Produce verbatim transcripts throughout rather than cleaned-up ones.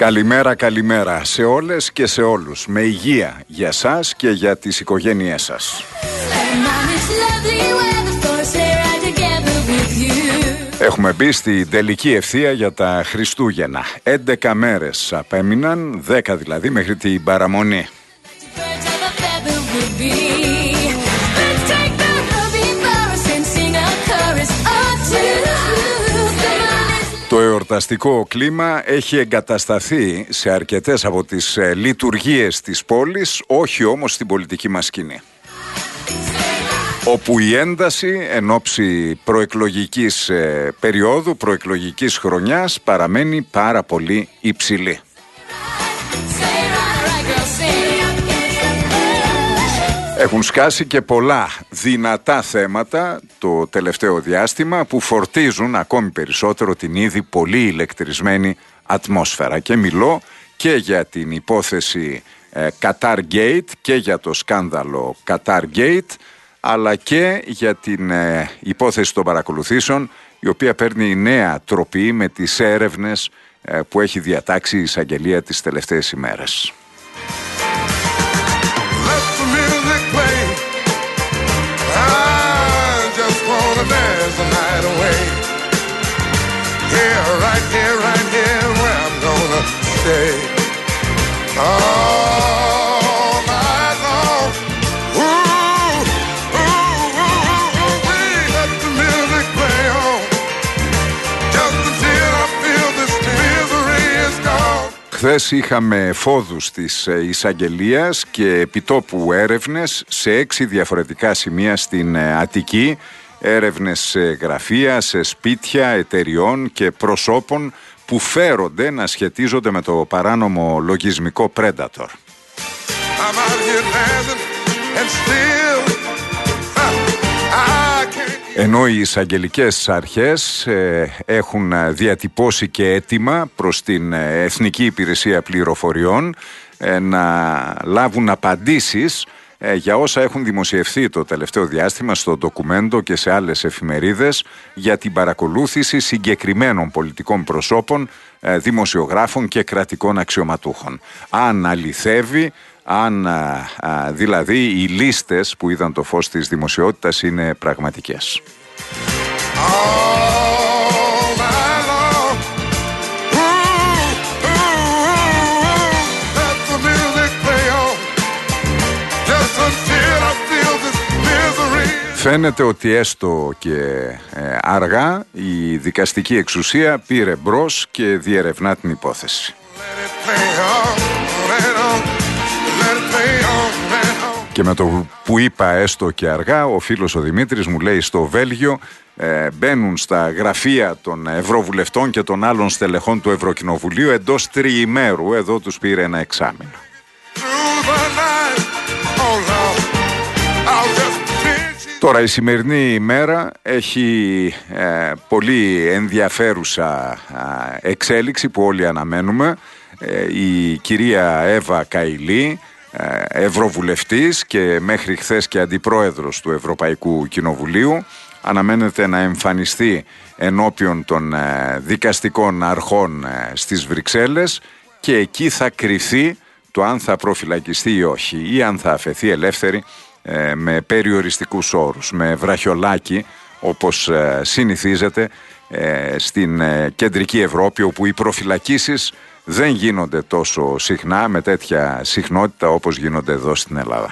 Καλημέρα, καλημέρα σε όλες και σε όλους. Με υγεία για σας και για τις οικογένειές σας. Έχουμε μπει στην τελική ευθεία για τα Χριστούγεννα. έντεκα μέρες απέμειναν, δέκα δηλαδή μέχρι την παραμονή. Το εορταστικό κλίμα έχει εγκατασταθεί σε αρκετές από τις ε, λειτουργίες της πόλης, όχι όμως στην πολιτική μας σκηνή, όπου η ένταση εν ώψη προεκλογικής ε, περίοδου, προεκλογικής χρονιάς παραμένει πάρα πολύ υψηλή. Έχουν σκάσει και πολλά δυνατά θέματα το τελευταίο διάστημα που φορτίζουν ακόμη περισσότερο την ήδη πολύ ηλεκτρισμένη ατμόσφαιρα. Και μιλώ και για την υπόθεση ε, Qatar Gate και για το σκάνδαλο Qatar Gate, αλλά και για την ε, υπόθεση των παρακολουθήσεων, η οποία παίρνει νέα τροπή με τις έρευνες ε, που έχει διατάξει η εισαγγελία τις τελευταίες ημέρες. Dance the night away. Yeah, right here, right here, where I'm gonna stay. All night long. Ooh, ooh, ooh, ooh, ooh, we let the music play on. Just until I feel this misery is gone. Χθες είχαμε φόδους της εισαγγελίας και επιτόπου έρευνες σε έξι διαφορετικά σημεία στην Αττική. Έρευνες σε γραφεία, σε σπίτια, εταιριών και προσώπων που φέρονται να σχετίζονται με το παράνομο λογισμικό Predator. Ενώ οι εισαγγελικές αρχές ε, έχουν διατυπώσει και αίτημα προς την Εθνική Υπηρεσία Πληροφοριών ε, να λάβουν απαντήσεις για όσα έχουν δημοσιευθεί το τελευταίο διάστημα στο ντοκουμέντο και σε άλλες εφημερίδες για την παρακολούθηση συγκεκριμένων πολιτικών προσώπων, δημοσιογράφων και κρατικών αξιωματούχων. Αν αληθεύει, αν δηλαδή οι λίστες που είδαν το φως της δημοσιότητας είναι πραγματικές. Φαίνεται ότι έστω και ε, αργά η δικαστική εξουσία πήρε μπρος και διερευνά την υπόθεση. Και με το που είπα έστω και αργά, ο φίλος ο Δημήτρης μου λέει στο Βέλγιο ε, μπαίνουν στα γραφεία των Ευρωβουλευτών και των άλλων στελεχών του Ευρωκοινοβουλίου εντός τριημέρου, εδώ τους πήρε ένα εξάμηνο. Τώρα η σημερινή ημέρα έχει ε, πολύ ενδιαφέρουσα ε, εξέλιξη που όλοι αναμένουμε. Ε, η κυρία Εύα Καηλή, ε, ευρωβουλευτής και μέχρι χθες και αντιπρόεδρος του Ευρωπαϊκού Κοινοβουλίου, αναμένεται να εμφανιστεί ενώπιον των ε, δικαστικών αρχών ε, στις Βρυξέλλες και εκεί θα κριθεί το αν θα προφυλακιστεί ή όχι ή αν θα αφαιθεί ελεύθερη με περιοριστικούς όρους, με βραχιολάκι όπως συνηθίζεται στην κεντρική Ευρώπη, όπου οι προφυλακίσεις δεν γίνονται τόσο συχνά, με τέτοια συχνότητα όπως γίνονται εδώ στην Ελλάδα.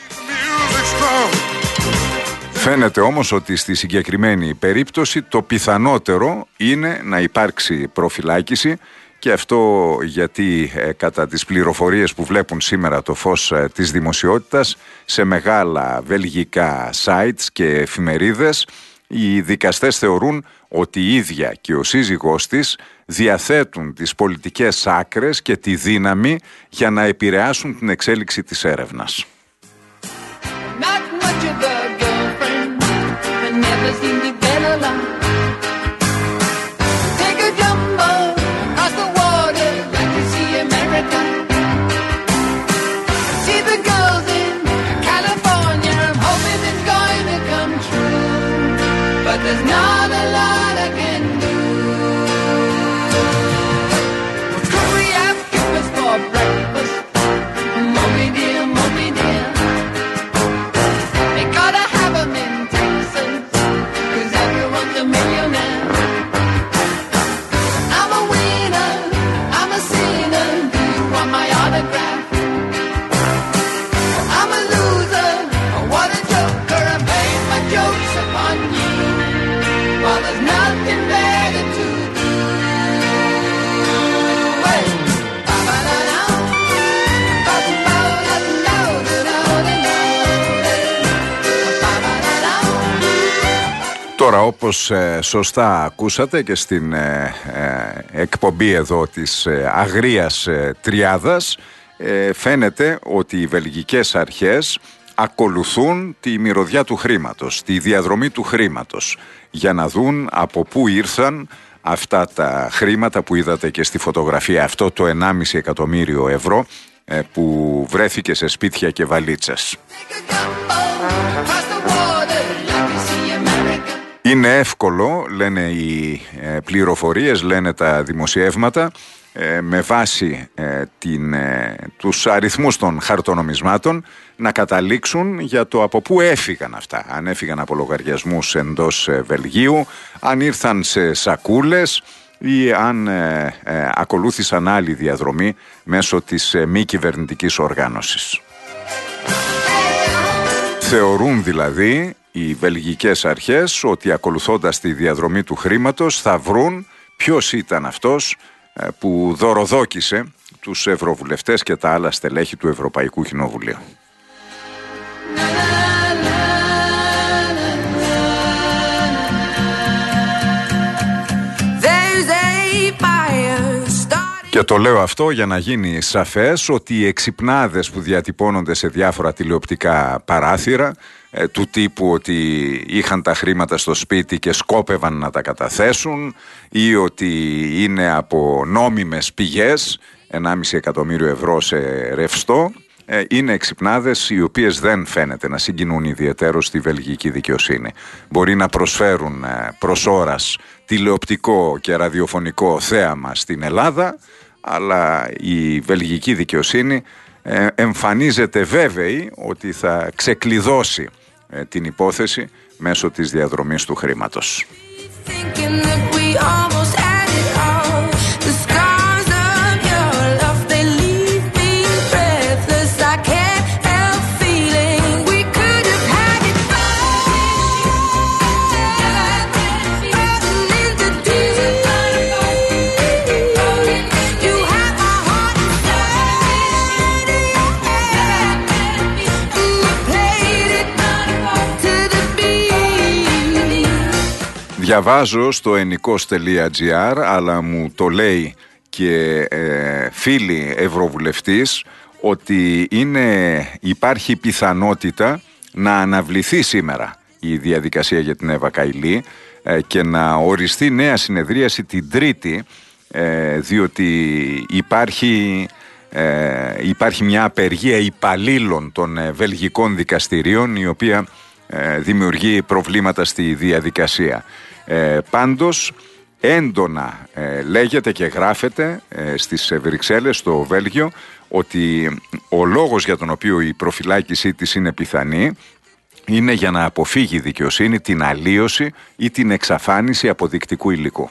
Φαίνεται όμως ότι στη συγκεκριμένη περίπτωση το πιθανότερο είναι να υπάρξει προφυλάκηση. Και αυτό γιατί ε, κατά τις πληροφορίες που βλέπουν σήμερα το φως ε, της δημοσιότητας σε μεγάλα βελγικά sites και εφημερίδες, οι δικαστές θεωρούν ότι η ίδια και ο σύζυγός της διαθέτουν τις πολιτικές άκρες και τη δύναμη για να επηρεάσουν την εξέλιξη της έρευνας. There's not a lot I can do. Could we have Τώρα, όπως ε, σωστά ακούσατε και στην ε, ε, εκπομπή εδώ της ε, αγρίας ε, τριάδας, ε, φαίνεται ότι οι βελγικές αρχές ακολουθούν τη μυρωδιά του χρήματος, τη διαδρομή του χρήματος, για να δουν από πού ήρθαν αυτά τα χρήματα που είδατε και στη φωτογραφία, αυτό το ενάμιση εκατομμύριο ευρώ ε, που βρέθηκε σε σπίτια και βαλίτσες. Είναι εύκολο, λένε οι ε, πληροφορίες, λένε τα δημοσιεύματα, ε, με βάση ε, την, ε, τους αριθμούς των χαρτονομισμάτων να καταλήξουν για το από πού έφυγαν αυτά. Αν έφυγαν από λογαριασμούς εντός ε, Βελγίου, αν ήρθαν σε σακούλες ή αν ε, ε, ακολούθησαν άλλη διαδρομή μέσω της ε, μη κυβερνητικής οργάνωσης. Θεωρούν δηλαδή οι βελγικές αρχές ότι ακολουθώντας τη διαδρομή του χρήματος θα βρουν ποιος ήταν αυτός που δωροδόκησε τους ευρωβουλευτές και τα άλλα στελέχη του Ευρωπαϊκού Κοινοβουλίου. Και το λέω αυτό για να γίνει σαφές ότι οι εξυπνάδες που διατυπώνονται σε διάφορα τηλεοπτικά παράθυρα, ε, του τύπου ότι είχαν τα χρήματα στο σπίτι και σκόπευαν να τα καταθέσουν, ή ότι είναι από νόμιμες πηγές, ενάμιση εκατομμύριο ευρώ σε ρευστό, ε, είναι εξυπνάδες οι οποίες δεν φαίνεται να συγκινούν ιδιαιτέρως στη βελγική δικαιοσύνη. Μπορεί να προσφέρουν ε, προς ώρας τηλεοπτικό και ραδιοφωνικό θέαμα στην Ελλάδα, αλλά η βελγική δικαιοσύνη ε, εμφανίζεται βέβαιη ότι θα ξεκλειδώσει ε, την υπόθεση μέσω της διαδρομής του χρήματος. Διαβάζω στο ενικός τελεία τζι άρ, αλλά μου το λέει και ε, φίλη ευρωβουλευτής, ότι είναι, υπάρχει πιθανότητα να αναβληθεί σήμερα η διαδικασία για την Εύα Καηλή ε, και να οριστεί νέα συνεδρίαση την Τρίτη, ε, διότι υπάρχει, ε, υπάρχει μια απεργία υπαλλήλων των ε, βελγικών δικαστηρίων, η οποία ε, δημιουργεί προβλήματα στη διαδικασία. Ε, πάντως έντονα ε, λέγεται και γράφεται ε, στις Βρυξέλλες, στο Βέλγιο, ότι ο λόγος για τον οποίο η προφυλάκησή της είναι πιθανή είναι για να αποφύγει η δικαιοσύνη την αλλίωση ή την εξαφάνιση αποδεικτικού υλικού.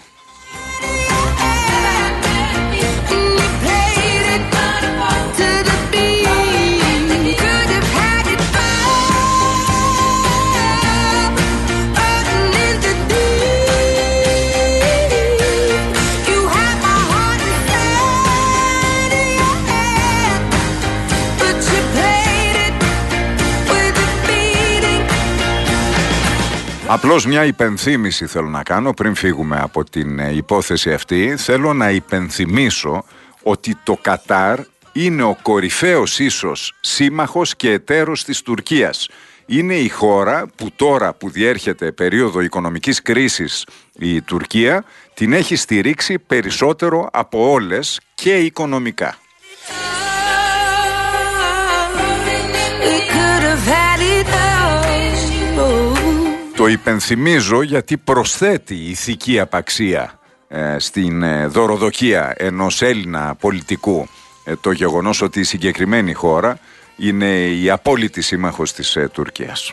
Απλώς μια υπενθύμηση θέλω να κάνω πριν φύγουμε από την υπόθεση αυτή. Θέλω να υπενθυμίσω ότι το Κατάρ είναι ο κορυφαίος ίσως σύμμαχος και εταίρος της Τουρκίας. Είναι η χώρα που τώρα που διέρχεται περίοδο οικονομικής κρίσης η Τουρκία την έχει στηρίξει περισσότερο από όλες και οικονομικά. Το υπενθυμίζω γιατί προσθέτει ηθική απαξία ε, στην ε, δωροδοκία ενός Έλληνα πολιτικού ε, το γεγονός ότι η συγκεκριμένη χώρα είναι η απόλυτη σύμμαχος της ε, Τουρκίας.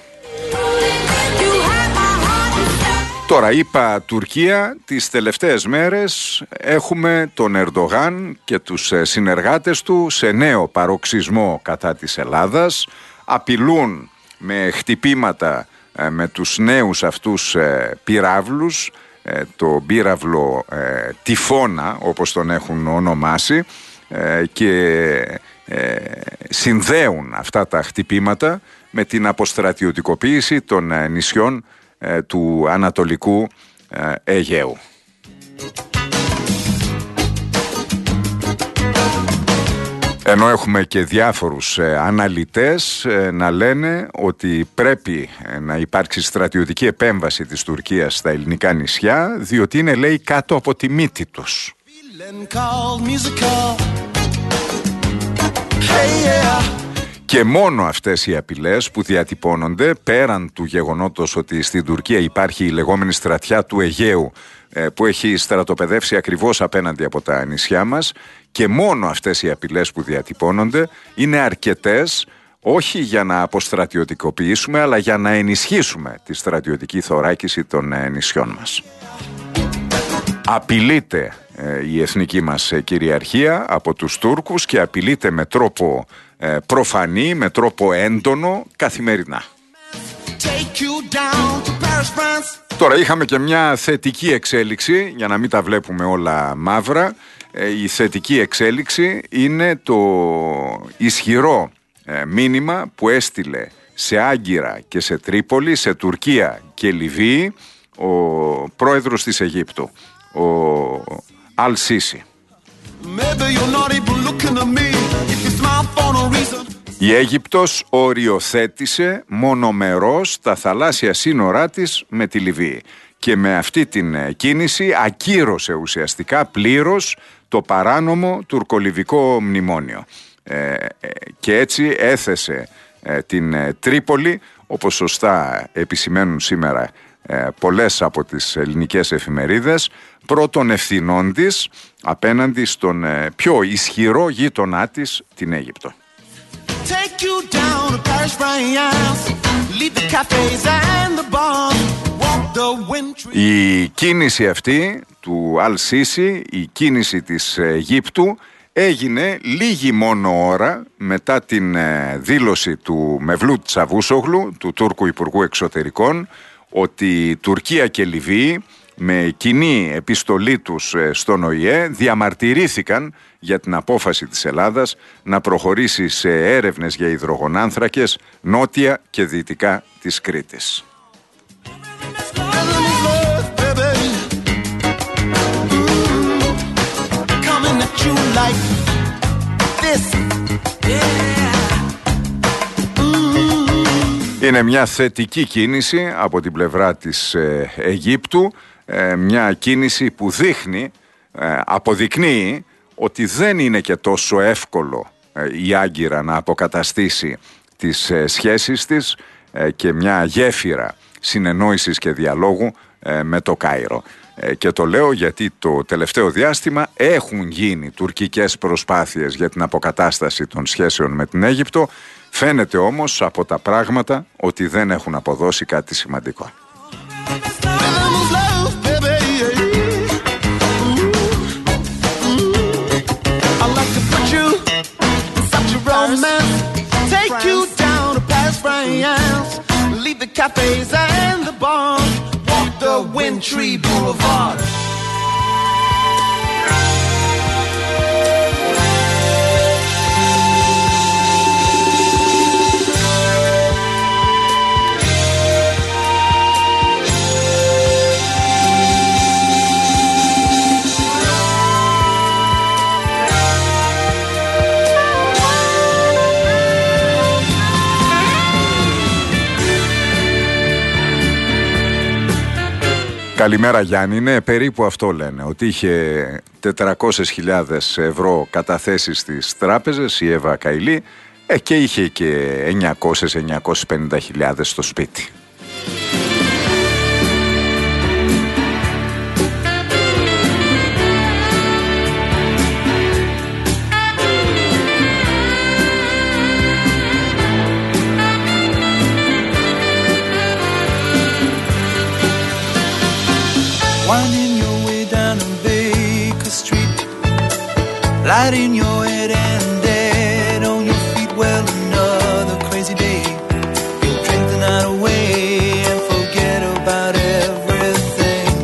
Τώρα είπα Τουρκία, τις τελευταίες μέρες έχουμε τον Ερντογάν και τους ε, συνεργάτες του σε νέο παροξισμό κατά της Ελλάδας, απειλούν με χτυπήματα με τους νέους αυτούς ε, πυράβλους, ε, το πύραυλο ε, τυφώνα όπως τον έχουν ονομάσει, ε, και ε, συνδέουν αυτά τα χτυπήματα με την αποστρατιωτικοποίηση των ε, νησιών ε, του Ανατολικού ε, Αιγαίου. Ενώ έχουμε και διάφορους ε, αναλυτές ε, να λένε ότι πρέπει ε, να υπάρξει στρατιωτική επέμβαση της Τουρκίας στα ελληνικά νησιά, διότι είναι, λέει, κάτω από τη μύτη τους. Και μόνο αυτές οι απειλές που διατυπώνονται, πέραν του γεγονότος ότι στην Τουρκία υπάρχει η λεγόμενη στρατιά του Αιγαίου, που έχει στρατοπεδεύσει ακριβώς απέναντι από τα νησιά μας, και μόνο αυτές οι απειλές που διατυπώνονται είναι αρκετές, όχι για να αποστρατιωτικοποιήσουμε, αλλά για να ενισχύσουμε τη στρατιωτική θωράκιση των νησιών μας. Απειλείται ε, η εθνική μας κυριαρχία από τους Τούρκους και απειλείται με τρόπο ε, προφανή, με τρόπο έντονο, καθημερινά. Τώρα είχαμε και μια θετική εξέλιξη, για να μην τα βλέπουμε όλα μαύρα. Ε, η θετική εξέλιξη είναι το ισχυρό ε, μήνυμα που έστειλε σε Άγκυρα και σε Τρίπολη, σε Τουρκία και Λιβύη, ο πρόεδρος της Αιγύπτου, ο Αλ Σίσι. Η Αίγυπτος οριοθέτησε μονομερώς τα θαλάσσια σύνορά της με τη Λιβύη και με αυτή την κίνηση ακύρωσε ουσιαστικά πλήρως το παράνομο τουρκολιβικό μνημόνιο ε, και έτσι έθεσε ε, την Τρίπολη, όπως σωστά επισημαίνουν σήμερα ε, πολλές από τις ελληνικές εφημερίδες, πρώτων ευθυνών της απέναντι στον ε, πιο ισχυρό γείτονά της, την Αίγυπτο. Η κίνηση αυτή του Αλ Σίσι, η κίνηση της Αιγύπτου, έγινε λίγη μόνο ώρα μετά την δήλωση του Μευλούτ Τσαβούσογλου, του Τούρκου Υπουργού Εξωτερικών, ότι η Τουρκία και Λιβύη με κοινή επιστολή τους στον Ο Η Ε διαμαρτυρήθηκαν για την απόφαση της Ελλάδας να προχωρήσει σε έρευνες για υδρογονάνθρακες νότια και δυτικά της Κρήτης. Είναι μια θετική κίνηση από την πλευρά της ε, Αιγύπτου, ε, μια κίνηση που δείχνει, ε, αποδεικνύει ότι δεν είναι και τόσο εύκολο ε, η Άγκυρα να αποκαταστήσει τις ε, σχέσεις της ε, και μια γέφυρα συνεννόησης και διαλόγου ε, με το Κάιρο. Ε, και το λέω γιατί το τελευταίο διάστημα έχουν γίνει τουρκικές προσπάθειες για την αποκατάσταση των σχέσεων με την Αίγυπτο. Φαίνεται όμως από τα πράγματα ότι δεν έχουν αποδώσει κάτι σημαντικό. Καλημέρα Γιάννη, ναι, περίπου αυτό λένε, ότι είχε τετρακόσιες χιλιάδες ευρώ καταθέσεις στις τράπεζες η Εύα Καηλή ε, και είχε και εννιακόσιες με εννιακόσιες πενήντα χιλιάδες στο σπίτι. Winding your way down on Baker Street, lighting your head and dead on your feet. Well, another crazy day. You'll drink the night away and forget about everything.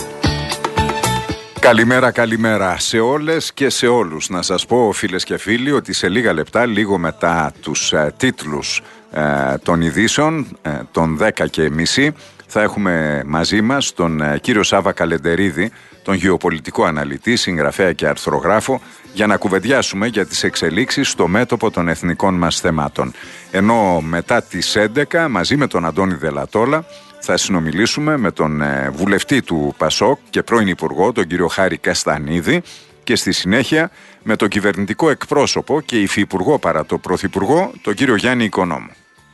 Καλημέρα, καλημέρα σε όλες και σε όλους. Να σας πω, φίλες και φίλοι, ότι σε λίγα λεπτά, λίγο μετά τους uh, τίτλους uh, των ειδήσεων, uh, των δέκα και μισή, θα έχουμε μαζί μας τον κύριο Σάβα Καλεντερίδη, τον γεωπολιτικό αναλυτή, συγγραφέα και αρθρογράφο, για να κουβεντιάσουμε για τις εξελίξεις στο μέτωπο των εθνικών μας θεμάτων. Ενώ μετά τις έντεκα, μαζί με τον Αντώνη Δελατόλα, θα συνομιλήσουμε με τον βουλευτή του Πασόκ και πρώην Υπουργό, τον κύριο Χάρη Καστανίδη, και στη συνέχεια με τον κυβερνητικό εκπρόσωπο και υφυπουργό παρά το πρωθυπουργό, τον κύριο Γιάννη Οικονόμου.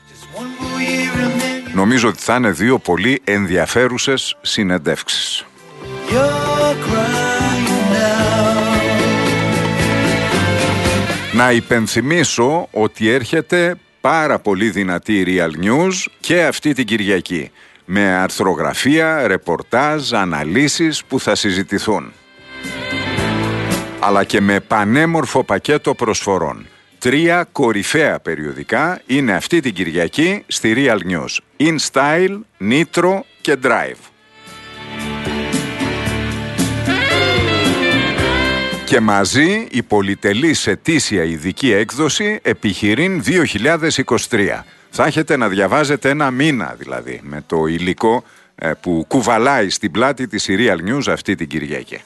Νομίζω ότι θα είναι δύο πολύ ενδιαφέρουσες συνεντεύξεις. Να υπενθυμίσω ότι έρχεται πάρα πολύ δυνατή Real News και αυτή την Κυριακή, με αρθρογραφία, ρεπορτάζ, αναλύσεις που θα συζητηθούν. Αλλά και με πανέμορφο πακέτο προσφορών. Τρία κορυφαία περιοδικά είναι αυτή την Κυριακή στη Real News. InStyle, Nitro και Drive. Και μαζί η πολυτελής ετήσια ειδική έκδοση Επιχειρήν δύο χιλιάδες είκοσι τρία. Θα έχετε να διαβάζετε ένα μήνα δηλαδή με το υλικό ε, που κουβαλάει στην πλάτη της η Real News αυτή την Κυριακή.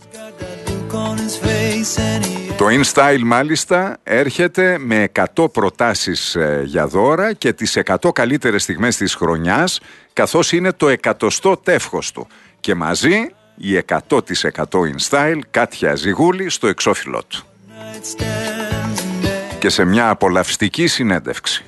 Το InStyle μάλιστα έρχεται με εκατό προτάσεις ε, για δώρα και τις εκατό καλύτερες στιγμές της χρονιάς, καθώς είναι το εκατοστό τεύχος του. Και μαζί η εκατό τοις εκατό InStyle Κάτια Ζιγούλη στο εξώφυλλό του. Και σε μια απολαυστική συνέντευξη.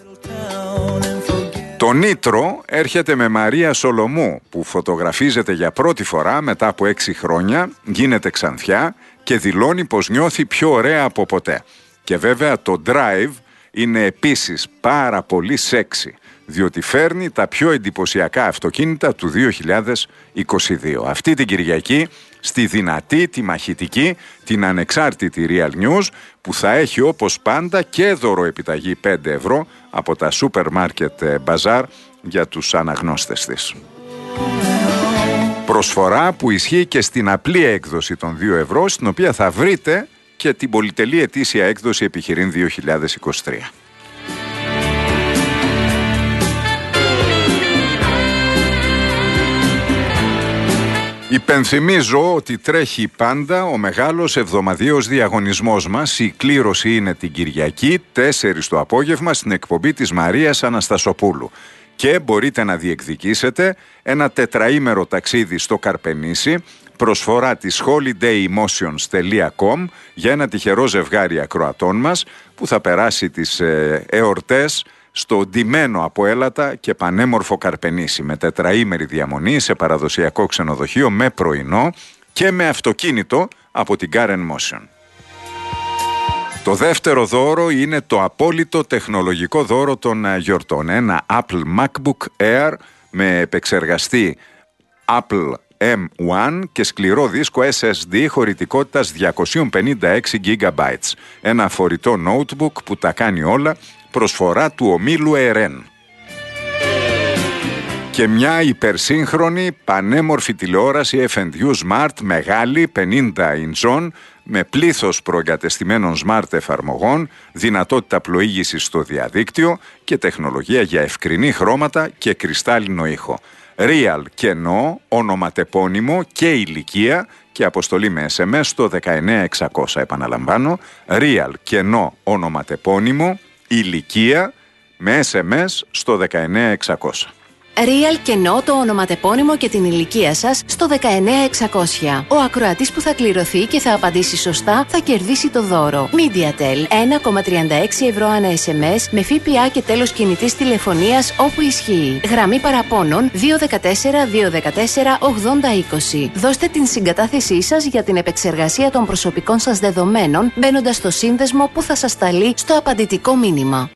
Το Νίτρο έρχεται με Μαρία Σολομού, που φωτογραφίζεται για πρώτη φορά μετά από έξι χρόνια, γίνεται ξανθιά και δηλώνει πως νιώθει πιο ωραία από ποτέ. Και βέβαια το Drive είναι επίσης πάρα πολύ σεξι, διότι φέρνει τα πιο εντυπωσιακά αυτοκίνητα του δύο χιλιάδες είκοσι δύο. Αυτή την Κυριακή στη δυνατή, τη μαχητική, την ανεξάρτητη Real News, που θα έχει όπως πάντα και δωροεπιταγή πέντε ευρώ από τα σούπερ μάρκετ μπαζάρ για τους αναγνώστες της. Προσφορά που ισχύει και στην απλή έκδοση των δύο ευρώ, στην οποία θα βρείτε και την πολυτελή ετήσια έκδοση Επιχειρήν δύο χιλιάδες είκοσι τρία. Υπενθυμίζω ότι τρέχει πάντα ο μεγάλος εβδομαδιαίος διαγωνισμός μας. Η κλήρωση είναι την Κυριακή, τέσσερις το απόγευμα, στην εκπομπή της Μαρίας Αναστασοπούλου. Και μπορείτε να διεκδικήσετε ένα τετραήμερο ταξίδι στο Καρπενήσι, προσφορά της holiday emotions τελεία com για ένα τυχερό ζευγάρι ακροατών μας που θα περάσει τις ε, εορτές στο ντυμένο από έλατα και πανέμορφο Καρπενήσι, με τετραήμερη διαμονή σε παραδοσιακό ξενοδοχείο με πρωινό και με αυτοκίνητο από την Car and Motion. Το δεύτερο δώρο είναι το απόλυτο τεχνολογικό δώρο των γιορτών. Ένα Apple MacBook Air με επεξεργαστή Apple εμ ουάν και σκληρό δίσκο ες ες ντι χωρητικότητας διακόσια πενήντα έξι γίγαμπάιτ. Ένα φορητό notebook που τα κάνει όλα, προσφορά του ομίλου Ερέν. Και μια υπερσύγχρονη πανέμορφη τηλεόραση εφ εντ γιου Smart, μεγάλη, πενήντα ιντσών, με πλήθος προεγκατεστημένων smart εφαρμογών, δυνατότητα πλοήγησης στο διαδίκτυο και τεχνολογία για ευκρινή χρώματα και κρυστάλλινο ήχο. Real κενό, ονοματεπώνυμο και ηλικία και αποστολή με ες εμ ες στο δεκαεννέα εξακόσια. Επαναλαμβάνω, Real κενό, ονοματεπώνυμο, ηλικία με ες εμ ες στο δεκαεννέα εξακόσια. Real κενό, το ονοματεπώνυμο και την ηλικία σας στο δεκαεννέα εξακόσια. Ο ακροατής που θα κληρωθεί και θα απαντήσει σωστά θα κερδίσει το δώρο. MediaTel ένα κόμμα τριάντα έξι ευρώ ανά ες εμ ες με ΦΠΑ και τέλος κινητής τηλεφωνίας όπου ισχύει. Γραμμή παραπώνων δύο ένα τέσσερα δύο ένα τέσσερα ογδόντα είκοσι. Δώστε την συγκατάθεσή σας για την επεξεργασία των προσωπικών σας δεδομένων μπαίνοντας στο σύνδεσμο που θα σας σταλεί στο απαντητικό μήνυμα.